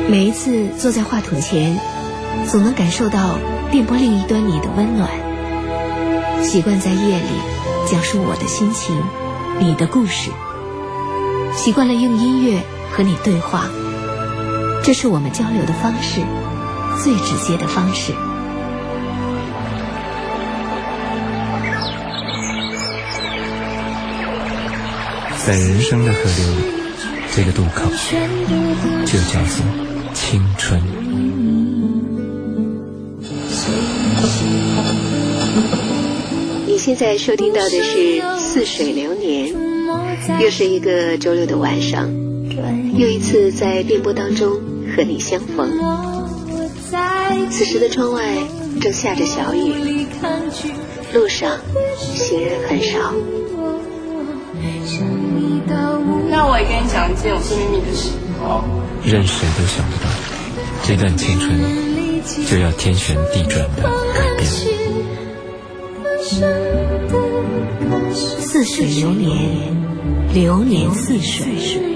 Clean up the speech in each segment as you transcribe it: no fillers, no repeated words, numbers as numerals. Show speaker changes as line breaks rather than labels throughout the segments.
每一次坐在话筒前，总能感受到电波另一端你的温暖。习惯在夜里讲述我的心情，你的故事。习惯了用音乐和你对话，这是我们交流的方式，最直接的方式。
在人生的河流里，这个渡口就叫做青春。
你现在收听到的是似水流年，又是一个周六的晚上，又一次在电波当中和你相逢。此时的窗外正下着小雨，路上行人很少。
那我也跟你讲一件我最秘密的事。
任谁都想不到，这段青春就要天旋地转的改变。
似水流年，流年似水。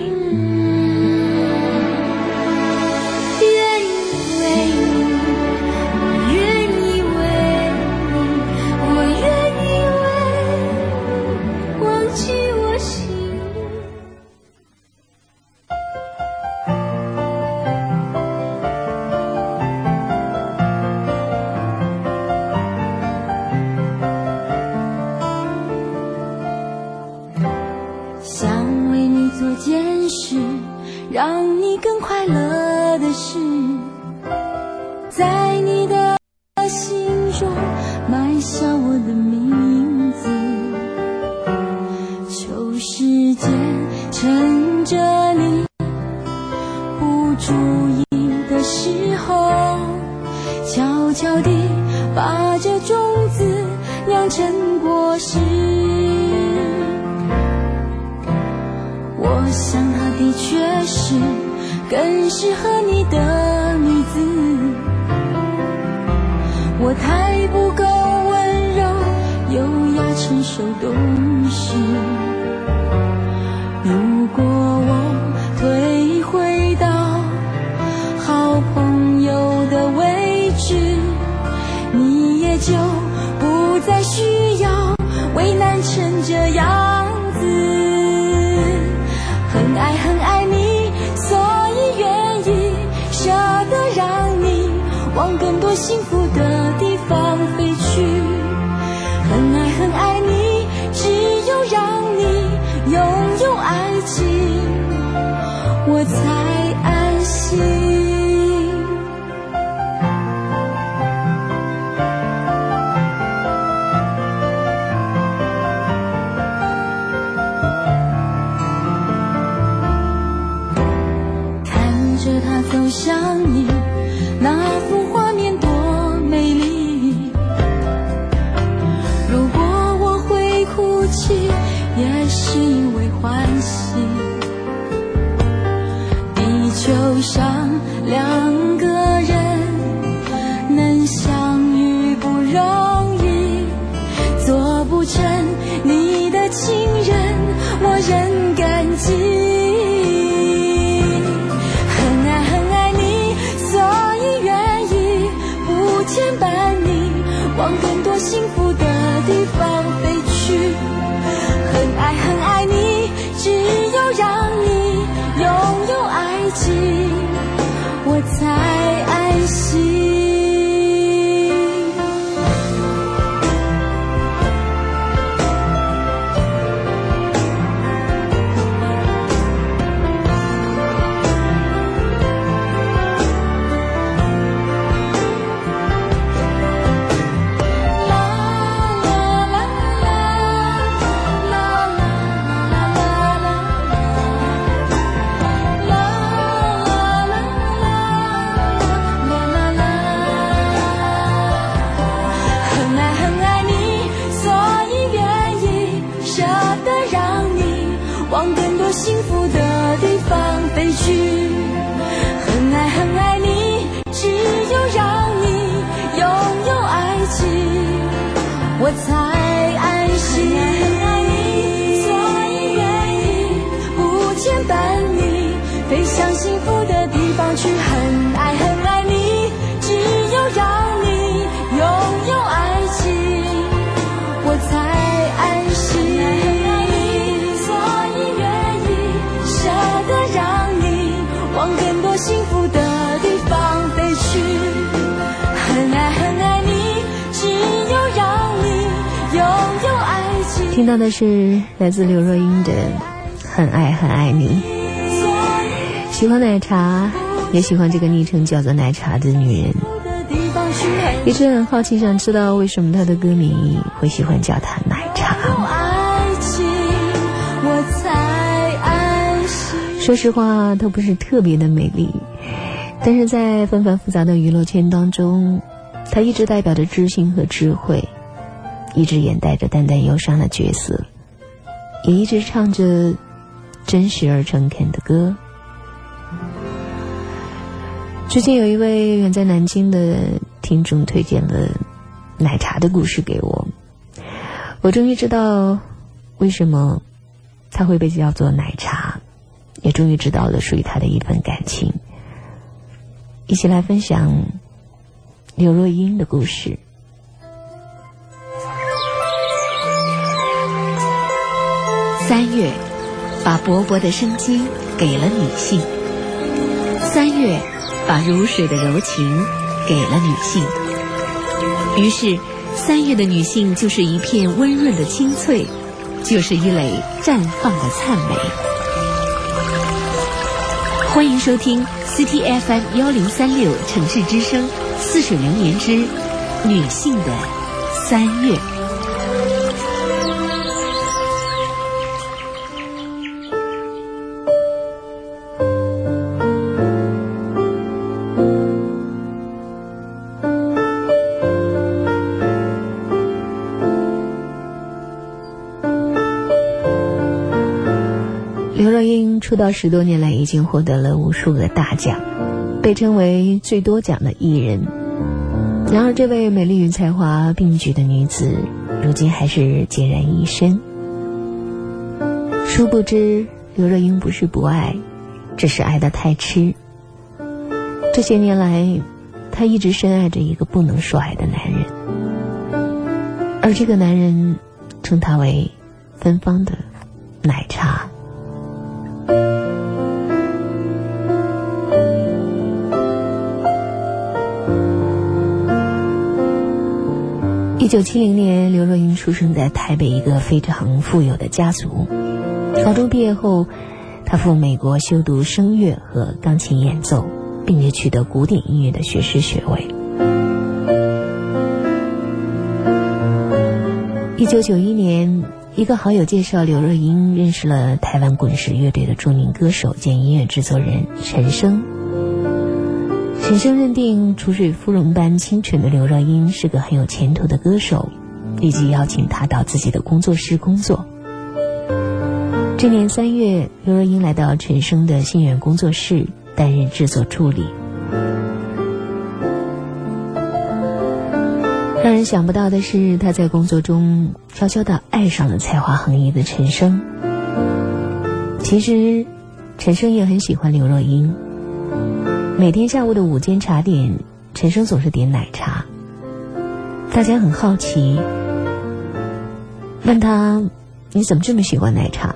让你更快乐的事，在你的心中埋下我的名字。求时间趁着你不注意的时候，悄悄地把这种子酿成果实。我想她的确是更适合你的女子，我太不够温柔优雅成熟懂事。如果我退回到好朋友的位置，你也就不再需要为难成这样子。很爱很爱你，所以愿意舍得让你往更多幸福的地方飞去。很爱很爱你，只有让你拥有爱情，我才安心。走向你，那幅画面多美丽。如果我会哭泣，也是因为欢喜。地球上两个人能相遇不容易，做不成你的情人，我仍感激。牵绊你往更多幸福的地方飞去。很爱很爱你，只有让你拥有爱情，我才安心。幸福的地方飞去。很爱很爱你，只有让你拥有爱情，我才安心。很爱你，所以愿意不牵绊你飞向幸福的地方去。很幸福的地方飞去。很爱很爱你，只有让你拥有爱情。
听到的是来自刘若英的《很爱很爱你》。喜欢奶茶，也喜欢这个昵称叫做奶茶的女人，一直很好奇想知道为什么她的歌迷会喜欢叫她奶茶。说实话，她不是特别的美丽，但是在纷繁复杂的娱乐圈当中，她一直代表着知性和智慧，一直演带着淡淡忧伤的角色，也一直唱着真实而诚恳的歌。最近有一位远在南京的听众推荐了奶茶的故事给我，我终于知道为什么他会被叫做奶茶，也终于知道了属于他的一份感情。一起来分享刘若英的故事。3月把勃勃的生机给了女性，3月把如水的柔情给了女性，于是3月的女性就是一片温润的清脆，就是一蕾绽放的灿美。欢迎收听 CTFM 1036城市之声似水流年之女性的3月。刘若英出道10多年来已经获得了无数个大奖，被称为最多奖的艺人。然而这位美丽与才华并举的女子如今还是孑然一身。殊不知刘若英不是不爱，只是爱得太痴。这些年来她一直深爱着一个不能说爱的男人，而这个男人称她为芬芳的奶茶。1970年，刘若英出生在台北一个非常富有的家族。高中毕业后，她赴美国修读声乐和钢琴演奏，并且取得古典音乐的学士学位。1991年，一个好友介绍刘若英认识了台湾滚石乐队的著名歌手兼音乐制作人陈升。陈升认定出水芙蓉般清纯的刘若英是个很有前途的歌手，立即邀请她到自己的工作室工作。这年3月，刘若英来到陈升的新源工作室担任制作助理。让人想不到的是，她在工作中悄悄地爱上了才华横溢的陈升。其实陈升也很喜欢刘若英，每天下午的午间茶点，陈升总是点奶茶。大家很好奇，问他：你怎么这么喜欢奶茶？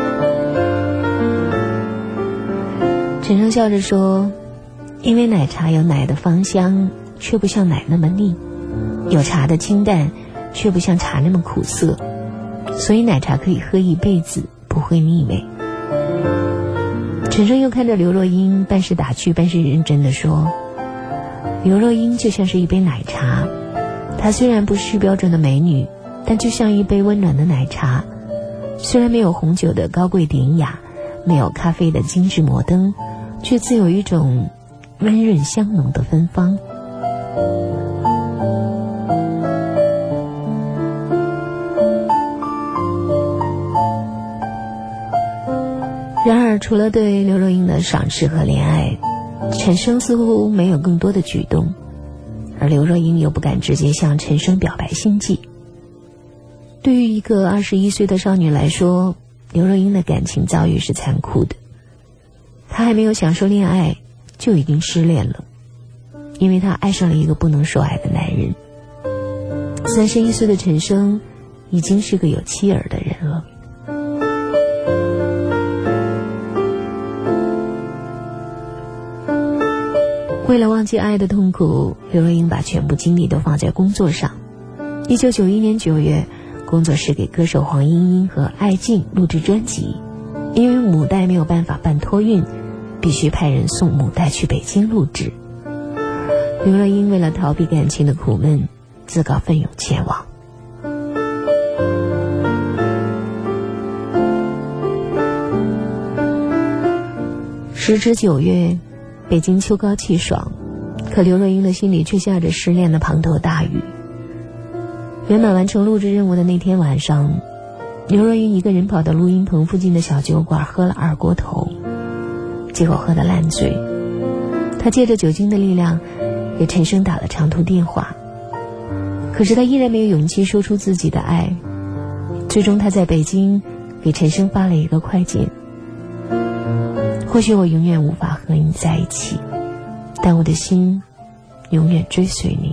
陈升笑着说：因为奶茶有奶的芳香，却不像奶那么腻，有茶的清淡，却不像茶那么苦涩，所以奶茶可以喝一辈子，不会腻味。陈升又看着刘若英，半是打趣半是认真地说：刘若英就像是一杯奶茶，她虽然不是标准的美女，但就像一杯温暖的奶茶，虽然没有红酒的高贵典雅，没有咖啡的精致摩登，却自有一种温润香浓的芬芳。然而除了对刘若英的赏识和怜爱，陈升似乎没有更多的举动，而刘若英又不敢直接向陈升表白心迹。对于一个21岁的少女来说，刘若英的感情遭遇是残酷的。她还没有享受恋爱，就已经失恋了，因为她爱上了一个不能说爱的男人。31岁的陈升已经是个有妻儿的人了。 为了忘记爱的痛苦，刘若英把全部精力都放在工作上。1991年9月，工作室给歌手黄莺莺和艾静录制专辑，因为母带没有办法办托运，必须派人送母带去北京录制。刘若英为了逃避感情的苦闷，自告奋勇前往。时值9月，北京秋高气爽，可刘若英的心里却下着失恋的滂沱大雨。圆满完成录制任务的那天晚上，刘若英一个人跑到录音棚附近的小酒馆喝了2锅头，结果喝得烂醉。她借着酒精的力量给陈升打了长途电话，可是她依然没有勇气说出自己的爱。最终她在北京给陈升发了一个快件：或许我永远无法和你在一起，但我的心永远追随你。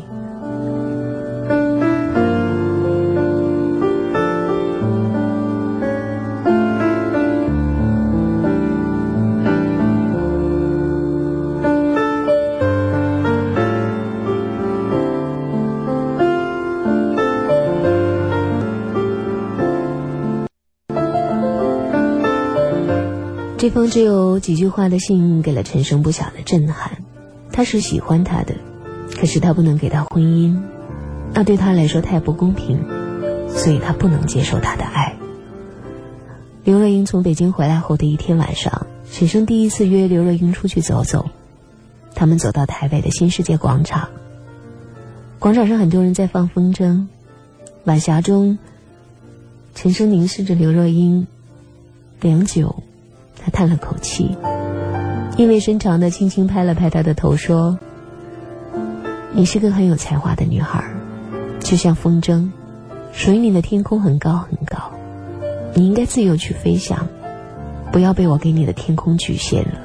这封只有几句话的信给了陈升不小的震撼。他是喜欢他的，可是他不能给他婚姻，那对他来说太不公平，所以他不能接受他的爱。刘若英从北京回来后的一天晚上，陈升第一次约刘若英出去走走。他们走到台北的新世界广场，广场上很多人在放风筝。晚霞中，陈升凝视着刘若英，良久，他叹了口气，意味深长地轻轻拍了拍她的头，说：你是个很有才华的女孩，就像风筝，属于你的天空很高很高，你应该自由去飞翔，不要被我给你的天空局限了。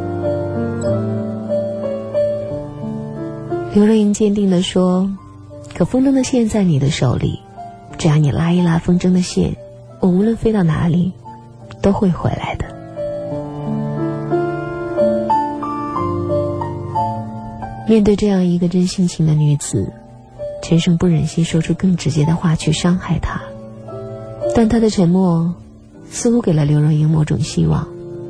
刘若英坚定地说：可风筝的线在你的手里，只要你拉一拉风筝的线，我无论飞到哪里都会回来的。面对这样一个真性情的女子，陈升不忍心说出更直接的话去伤害她，但他的沉默似乎给了刘若英某种希望。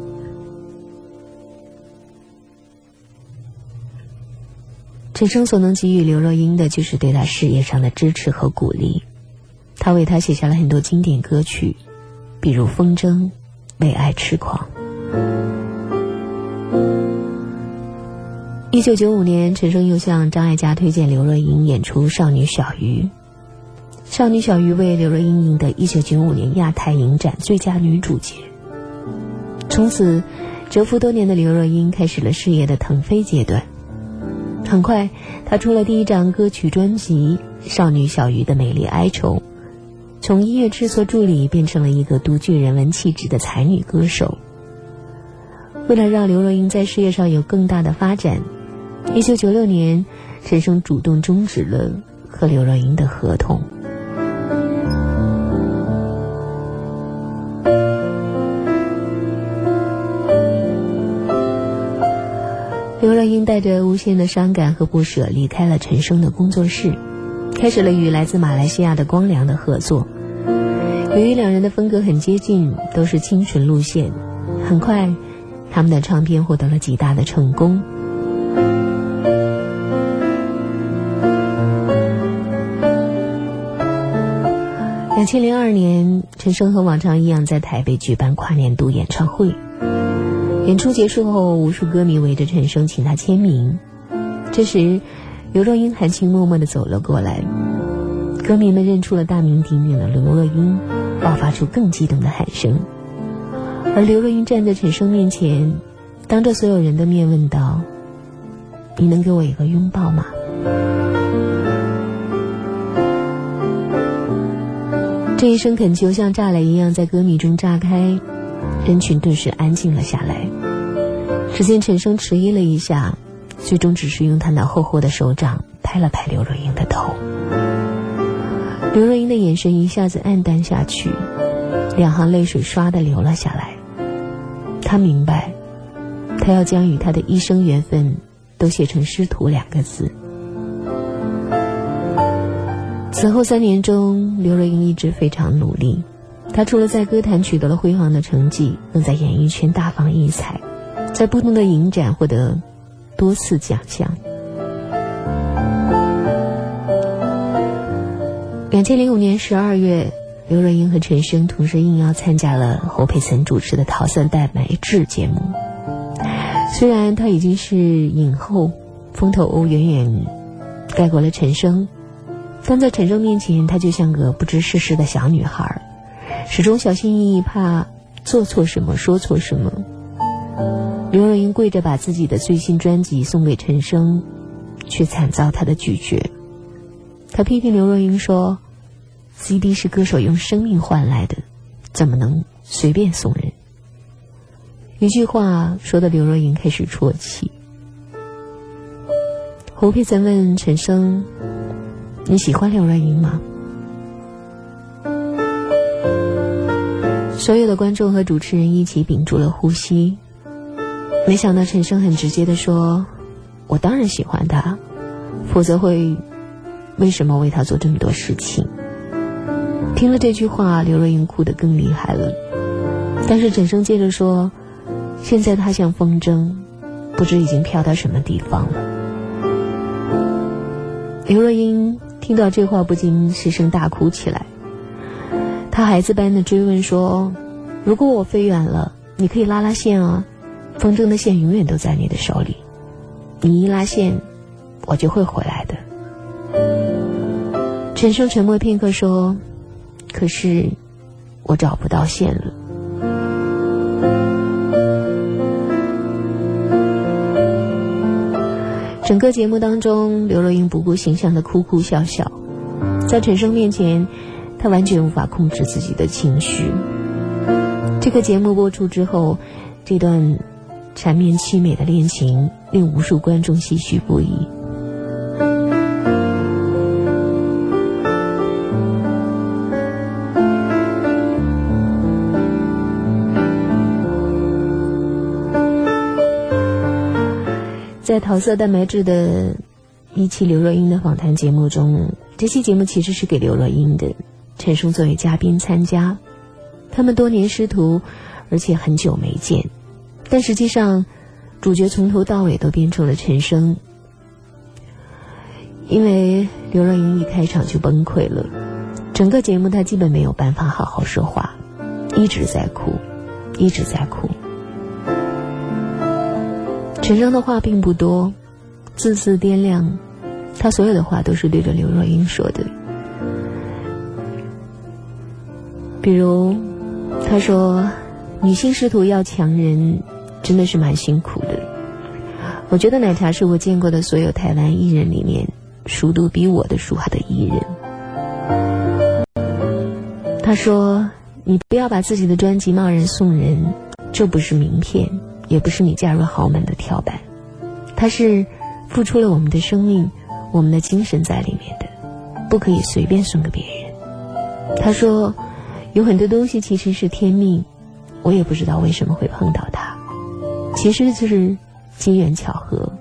陈升所能给予刘若英的就是对她事业上的支持和鼓励，他为她写下了很多经典歌曲，比如《风筝》《为爱痴狂》。1995年，陈升又向张艾嘉推荐刘若英演出《少女小鱼》。少女小鱼为刘若英赢得1995年亚太影展最佳女主角。从此，蛰伏多年的刘若英开始了事业的腾飞阶段。很快，她出了第一张歌曲专辑《少女小鱼的美丽哀愁》，从音乐制作助理变成了一个独具人文气质的才女歌手。为了让刘若英在事业上有更大的发展，1996年，陈升主动终止了和刘若英的合同。刘若英带着无限的伤感和不舍离开了陈升的工作室，开始了与来自马来西亚的光良的合作。由于两人的风格很接近，都是清纯路线，很快他们的唱片获得了极大的成功。2002年，陈升和往常一样在台北举办跨年度演唱会。演出结束后，无数歌迷围着陈升请他签名。这时，刘若英含情脉脉地走了过来，歌迷们认出了大名鼎鼎的刘若英，爆发出更激动的喊声。而刘若英站在陈升面前，当着所有人的面问道：你能给我一个拥抱吗？这一声恳求像炸雷一样在歌迷中炸开，人群顿时安静了下来。只见陈升迟疑了一下，最终只是用他那厚厚的手掌拍了拍刘若英的头。刘若英的眼神一下子黯淡下去，两行泪水唰地流了下来。她明白，她要将与他的一生缘分都写成师徒2个字。此后3年中，刘若英一直非常努力，她除了在歌坛取得了辉煌的成绩，更在演艺圈大放异彩，在不同的影展获得多次奖项。2005年12月，刘若英和陈升同时应邀参加了侯佩岑主持的《桃色蛋白质》节目。虽然她已经是影后，风头远远盖过了陈升，但在陈升面前，她就像个不知世事的小女孩，始终小心翼翼，怕做错什么说错什么。刘若英跪着把自己的最新专辑送给陈升，却惨遭他的拒绝。他批评刘若英说， CD 是歌手用生命换来的，怎么能随便送人？一句话说的刘若英开始啜泣。侯佩岑问陈升，你喜欢刘若英吗？所有的观众和主持人一起屏住了呼吸。没想到陈升很直接地说，我当然喜欢她，否则会为什么为她做这么多事情？听了这句话，刘若英哭得更厉害了。但是陈升接着说，现在她像风筝，不知已经飘到什么地方了。刘若英听到这话不禁失声大哭起来。她孩子般的追问说，如果我飞远了，你可以拉拉线啊，风筝的线永远都在你的手里，你一拉线，我就会回来的。陈升沉默片刻说，可是我找不到线了。整个节目当中，刘若英不顾形象的哭哭笑笑，在陈升面前，她完全无法控制自己的情绪。这个节目播出之后，这段缠绵凄美的恋情令无数观众唏嘘不已。在桃色蛋白质的一期刘若英的访谈节目中，这期节目其实是给刘若英的，陈升作为嘉宾参加。他们多年师徒，而且很久没见，但实际上主角从头到尾都变成了陈升。因为刘若英一开场就崩溃了，整个节目她基本没有办法好好说话，一直在哭，一直在哭。陈升的话并不多，字字掂量，他所有的话都是对着刘若英说的。比如他说，女性师徒要强人真的是蛮辛苦的，我觉得奶茶是我见过的所有台湾艺人里面熟读比我的书还的艺人。他说，你不要把自己的专辑贸然送人，这不是名片，也不是你嫁入豪门的跳板，它是付出了我们的生命，我们的精神在里面的，不可以随便送给别人。他说，有很多东西其实是天命，我也不知道为什么会碰到它，其实就是机缘巧合。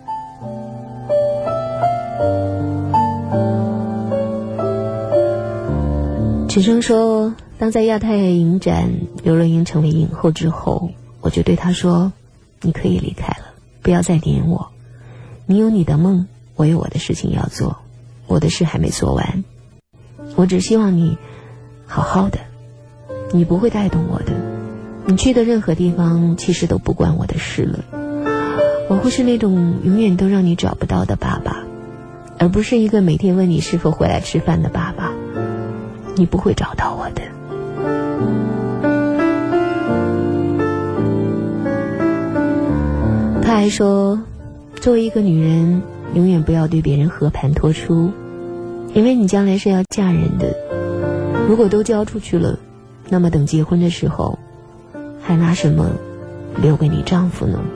陈升说，当在亚太影展刘若英成为影后之后，我就对她说，你可以离开了，不要再黏我，你有你的梦，我有我的事情要做，我的事还没做完，我只希望你好好的，你不会带动我的，你去的任何地方其实都不关我的事了，我会是那种永远都让你找不到的爸爸，而不是一个每天问你是否回来吃饭的爸爸，你不会找到我的。他还说，作为一个女人，永远不要对别人和盘托出，因为你将来是要嫁人的，如果都交出去了，那么等结婚的时候，还拿什么留给你丈夫呢？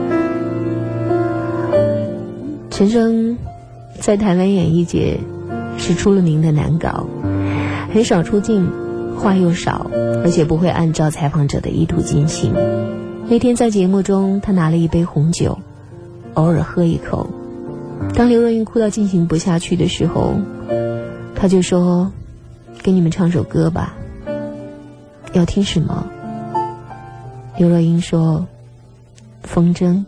陈升在台湾演艺界
是出了名的难搞，很少出镜，话又少，而且不会按照采访者的意图进行。那天在节目中，他拿了一杯红酒，偶尔喝一口。当刘若英哭到进行不下去的时候，他就说：“给你们唱首歌吧。”要听什么？刘若英说：“风筝。”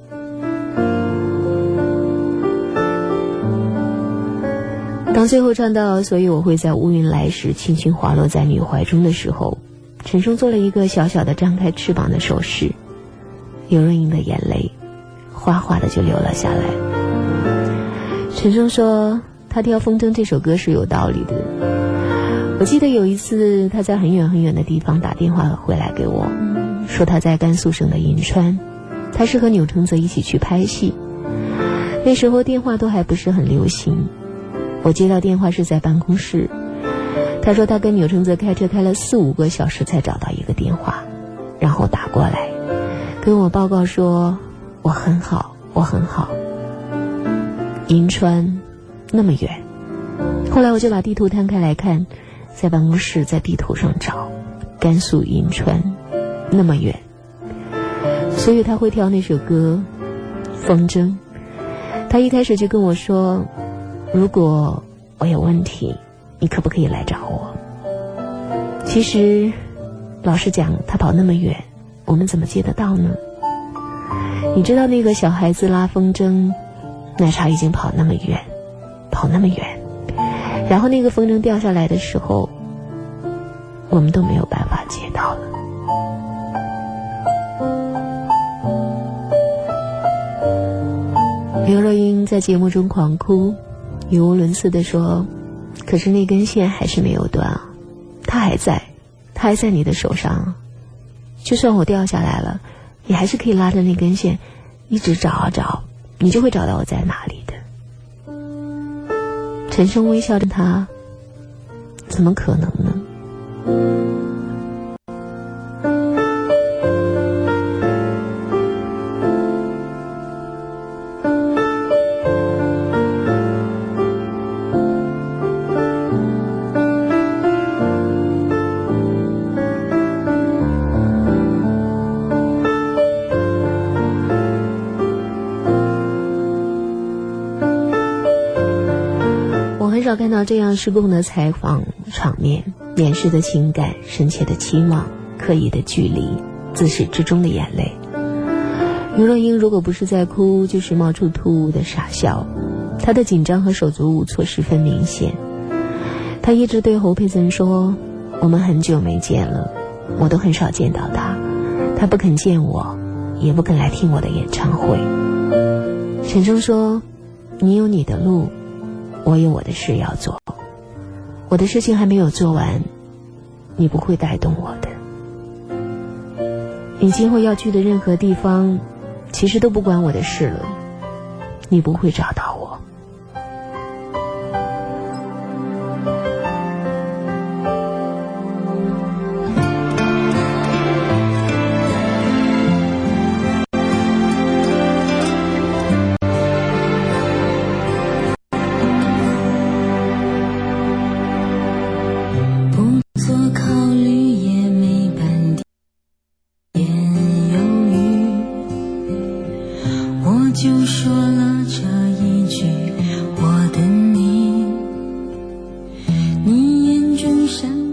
当最后唱到所以我会在乌云来时轻轻滑落在你怀中的时候，陈升做了一个小小的张开翅膀的手势，刘若英的眼泪哗哗的就流了下来。陈升说他挑《风筝》这首歌是有道理的。我记得有一次他在很远很远的地方打电话回来给我，说他在甘肃省的银川，他是和钮承泽一起去拍戏，那时候电话都还不是很流行。我接到电话是在办公室，他说他跟钮承泽开车开了4-5个小时才找到一个电话，然后打过来跟我报告说我很好，我很好。银川那么远，后来我就把地图摊开来看，在办公室在地图上找甘肃银川那么远，所以他会挑那首歌《风筝》。他一开始就跟我说，如果我有问题，你可不可以来找我？其实老实讲，他跑那么远，我们怎么接得到呢？你知道那个小孩子拉风筝，奶茶已经跑那么远，然后那个风筝掉下来的时候，我们都没有办法接到了。刘若英在节目中狂哭，语无伦次地说，可是那根线还是没有断啊，它还在你的手上，就算我掉下来了，你还是可以拉着那根线一直找啊找，你就会找到我在哪里的。陈升微笑着他，怎么可能呢？很少看到这样失控的采访场面，掩饰的情感，深切的期望，刻意的距离，自始至终的眼泪。刘若英如果不是在哭，就是冒出突兀的傻笑，她的紧张和手足无措十分明显。她一直对侯佩岑说，我们很久没见了，我都很少见到他，他不肯见我，也不肯来听我的演唱会。陈升说，你有你的路，我有我的事要做，我的事情还没有做完，你不会带动我的。你今后要去的任何地方，其实都不关我的事了，你不会找到我。
就说了这一句，我等你，你眼中闪